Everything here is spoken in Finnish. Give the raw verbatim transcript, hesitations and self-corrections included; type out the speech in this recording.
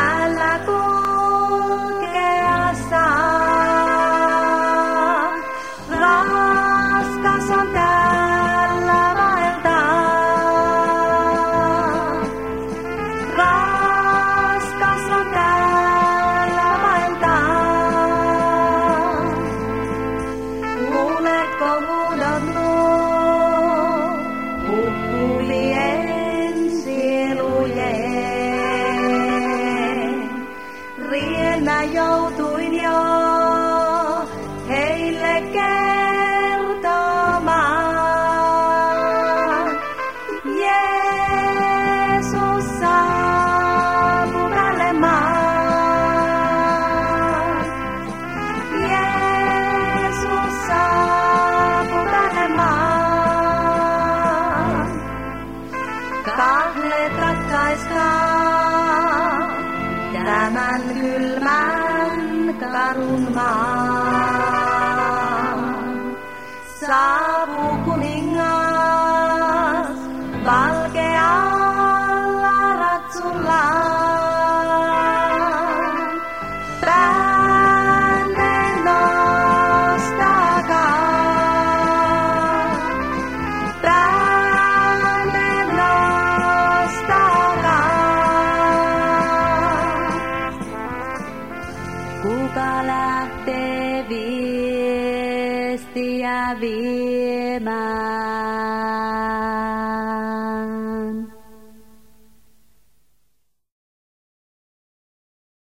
täällä kulkea saa. Raskas on täällä vaeltaa. Raskas on täällä vaeltaa. Kuuletko huudot nuo hukkuvien sielujen? Riennä joutuin jo heille kertomaan. Jeesus saapui tälle maan. Jeesus saapui tälle maan. Kahlet ratkaistaan tämän kylmän karun maan. Saapuu kuningas valkealla ratsullaan. Päänne nostakaa. Päänne nostakaa. Kuka lähtee viestiä viemään?